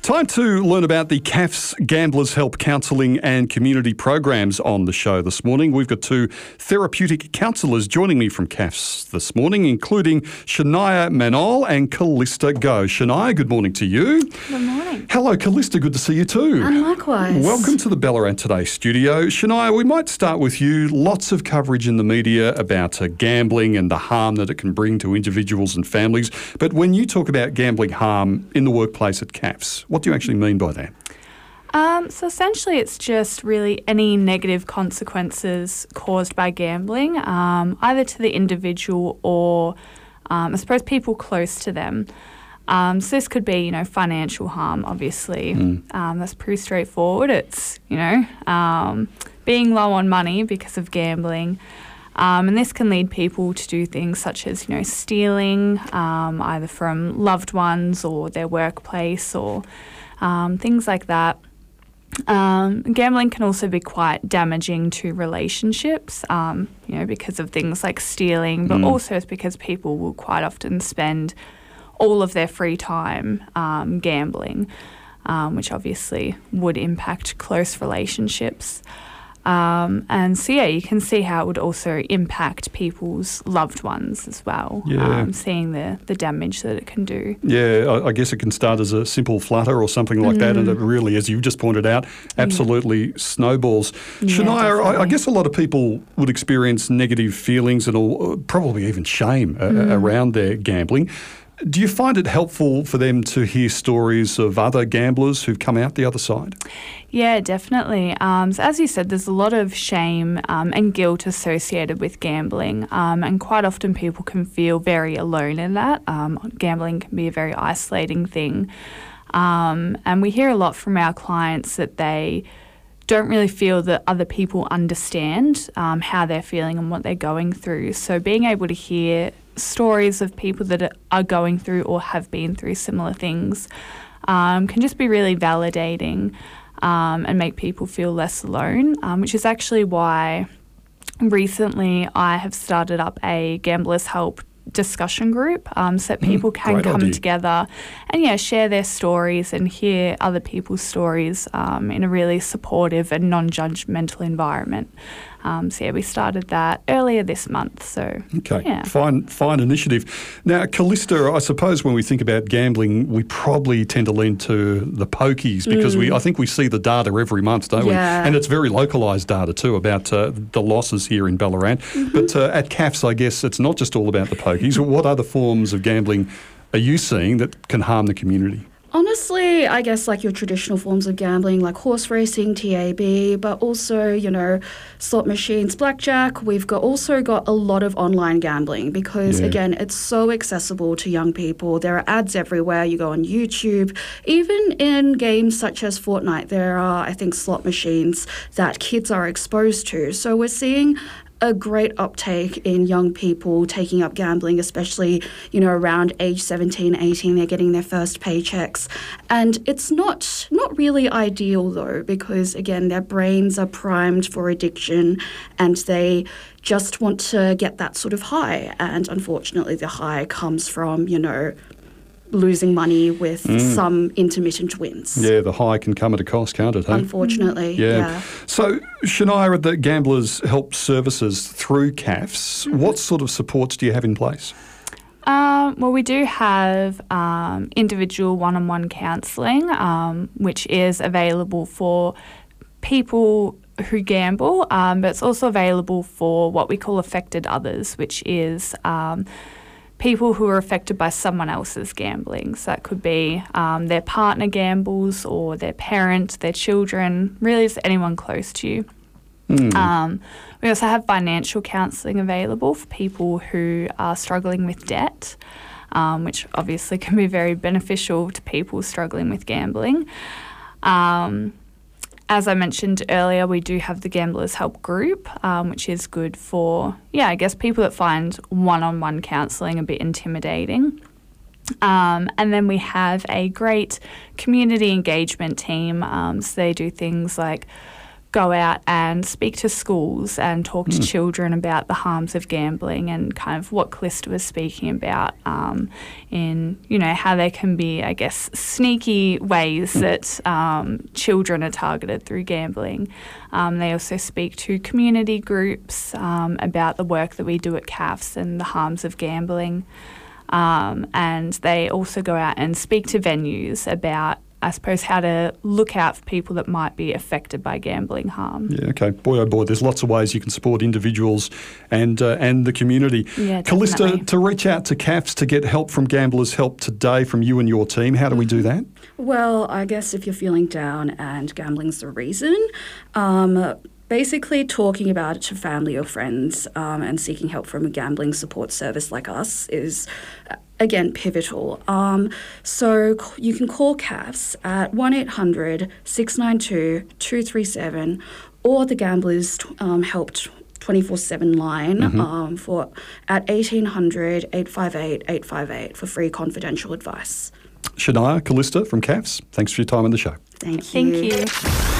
Time to learn about the CAF's Gamblers Help Counselling and Community Programs on the show this morning. We've got two therapeutic counsellors joining me from CAF's this morning, including Shania Manol and Callista Go. Shania, good morning to you. Good morning. Hello, Callista, good to see you too. And likewise. Welcome to the Ballarat Today studio. Shania, we might start with you. Lots of coverage in the media about gambling and the harm that it can bring to individuals and families. But when you talk about gambling harm in the workplace at CAF's, what do you actually mean by that? So essentially it's just really any negative consequences caused by gambling, either to the individual or I suppose people close to them. So this could be, financial harm, obviously. That's pretty straightforward. It's, being low on money because of gambling. And this can lead people to do things such as, stealing, either from loved ones or their workplace or things like that. Gambling can also be quite damaging to relationships, because of things like stealing, but also it's because people will quite often spend all of their free time gambling, which obviously would impact close relationships. And so, you can see how it would also impact people's loved ones as well, seeing the damage that it can do. Yeah, I guess it can start as a simple flutter or something like that, and it really, as you just pointed out, absolutely snowballs. Shania, I guess a lot of people would experience negative feelings and probably even shame around their gambling. Do you find it helpful for them to hear stories of other gamblers who've come out the other side? Yeah, definitely. So as you said, there's a lot of shame and guilt associated with gambling, and quite often people can feel very alone in that. Gambling can be a very isolating thing, and we hear a lot from our clients that they don't really feel that other people understand how they're feeling and what they're going through. So being able to hear stories of people that are going through or have been through similar things can just be really validating and make people feel less alone, which is actually why recently I have started up a Gamblers Help discussion group so that people can come together and share their stories and hear other people's stories in a really supportive and non-judgmental environment. We started that earlier this month. So fine initiative. Now, Callista, I suppose when we think about gambling, we probably tend to lean to the pokies because I think we see the data every month, don't we? And it's very localised data too about the losses here in Ballarat. But at CAF's, I guess it's not just all about the pokies. What other forms of gambling are you seeing that can harm the community? Honestly, I guess like your traditional forms of gambling like horse racing, TAB, but also, slot machines, blackjack. We've also got a lot of online gambling because, again, it's so accessible to young people. There are ads everywhere. You go on YouTube. Even in games such as Fortnite, there are, I think, slot machines that kids are exposed to. So we're seeing a great uptake in young people taking up gambling, especially, around age 17, 18, they're getting their first paychecks. And it's not really ideal, though, because, again, their brains are primed for addiction and they just want to get that sort of high. And unfortunately, the high comes from, losing money with some intermittent wins. Yeah, the high can come at a cost, can't it? Hey? Unfortunately, yeah. So, Shania, at the Gamblers Help Services through CAF's, what sort of supports do you have in place? Well, we do have individual one-on-one counselling, which is available for people who gamble, but it's also available for what we call affected others, which is people who are affected by someone else's gambling. So that could be their partner gambles or their parent, their children, really just anyone close to you. We also have financial counselling available for people who are struggling with debt, which obviously can be very beneficial to people struggling with gambling. As I mentioned earlier, we do have the Gamblers Help group, which is good for, people that find one-on-one counselling a bit intimidating. And then we have a great community engagement team. So they do things like go out and speak to schools and talk to children about the harms of gambling and kind of what Calista was speaking about in, how there can be, I guess, sneaky ways that children are targeted through gambling. They also speak to community groups about the work that we do at CAFS and the harms of gambling. And they also go out and speak to venues about, I suppose, how to look out for people that might be affected by gambling harm. Yeah, okay. Boy, oh boy, there's lots of ways you can support individuals and the community. Yeah, Calista, definitely. to reach out to CAFS to get help from Gamblers Help today from you and your team, how do we do that? Well, I guess if you're feeling down and gambling's the reason, basically talking about it to family or friends and seeking help from a gambling support service like us is, again, pivotal. So you can call CAFS at 1-800-692-237 or the Gamblers Help 24/7 line at 1800-858-858 for free confidential advice. Shania, Calista from CAFS, thanks for your time on the show. Thank you. Thank you.